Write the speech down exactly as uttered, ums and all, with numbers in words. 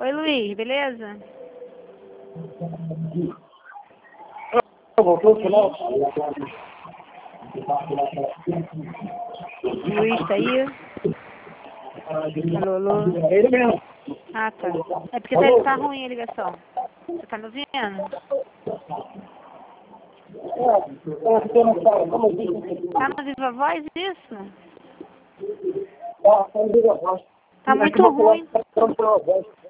Oi, Luiz, beleza? Voltou o final? Luiz tá aí? Alô, alô? É ele mesmo. Ah, tá. É porque tá, tá ruim a ligação. Você tá me ouvindo? Tá no Viva Voz isso? Tá muito ruim.